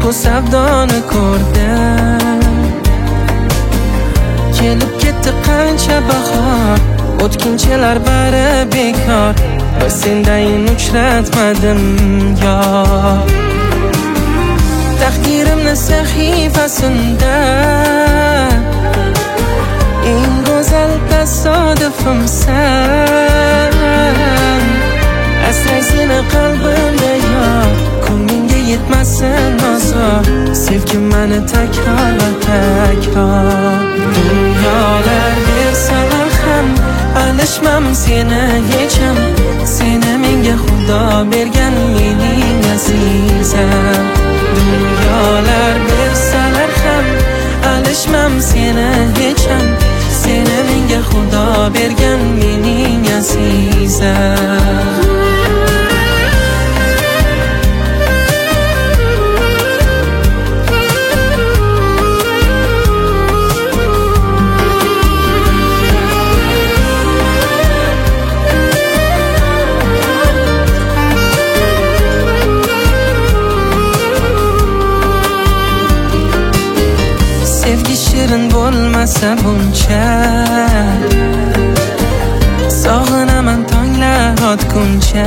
ishq u savdoni ko'rdim. Kelib ketdi qancha bahor, o'tkinchilar bari bekor. Bir sendayin uchratmadim yor. Taqdirimni sahifasida eng go'zal tasodifimsan. Asray seni qalbimda yor, ko'nglingga yetmasin ozor. Sevgim mani takror va takror. Dunyolar bersalar ham alishmam seni hecham. Seni menga Xudo bergan mening azizam. Dunyolar bersalar ham alishmam seni hecham. Seni menga Xudo bergan mening azizam. Sevgi shirin bo'lmasa buncha, sog'inaman tonglar otguncha.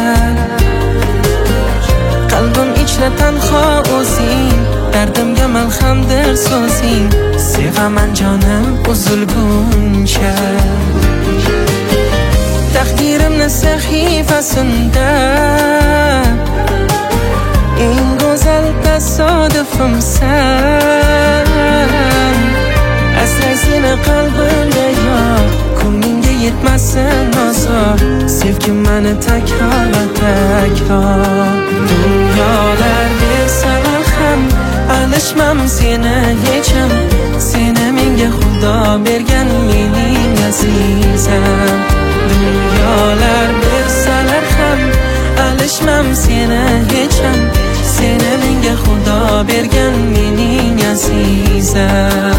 Qalbim ichra tanho o'zing, dardimga malhamdir so'zing. Sevaman jonim uzilguncha. Taqdirimni sahifasida eng go'zal tasodifimsan. Asray seni qalbimda yor, ko'nglingga yetmasin ozor. Sevgim mani takror va takror. Dunyolar bersalar ham alishmam seni hecham. Seni menga Xudo bergan mening azizam. Dunyolar bersalar ham alishmam seni hecham. Seni menga Xudo bergan mening azizam.